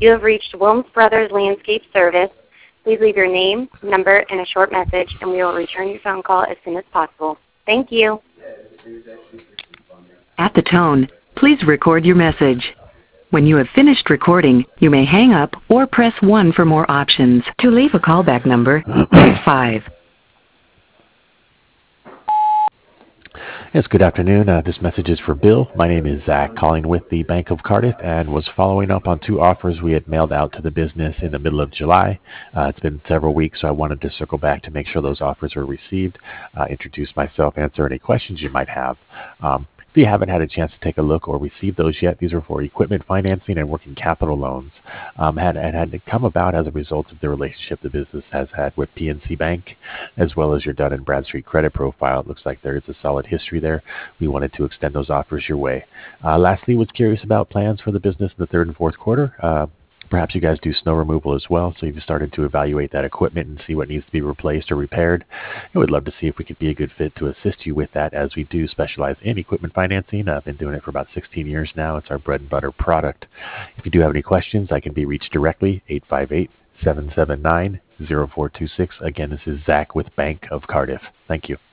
You have reached Wilms Brothers Landscape Service. Please leave your name, number, and a short message, and we will return your phone call as soon as possible. Thank you. At the tone, please record your message. When you have finished recording, you may hang up or press 1 for more options. To leave a callback number, press 5. Yes, good afternoon. This message is for Bill. My name is Zach, calling with the Bank of Cardiff, and was following up on 2 offers we had mailed out to the business in the middle of July. It's been several weeks, so I wanted to circle back to make sure those offers were received, introduce myself, answer any questions you might have. If you haven't had a chance to take a look or receive those yet, these are for equipment financing and working capital loans. Had come about as a result of the relationship the business has had with PNC Bank, as well as your Dun & Bradstreet credit profile. It looks like there is a solid history there. We wanted to extend those offers your way. Lastly, was curious about plans for the business in the third and fourth quarter. Perhaps you guys do snow removal as well, so you've started to evaluate that equipment and see what needs to be replaced or repaired. I would love to see if we could be a good fit to assist you with that, as we do specialize in equipment financing. I've been doing it for about 16 years now. It's our bread and butter product. If you do have any questions, I can be reached directly, 858-779-0426. Again, this is Zach with Bank of Cardiff. Thank you.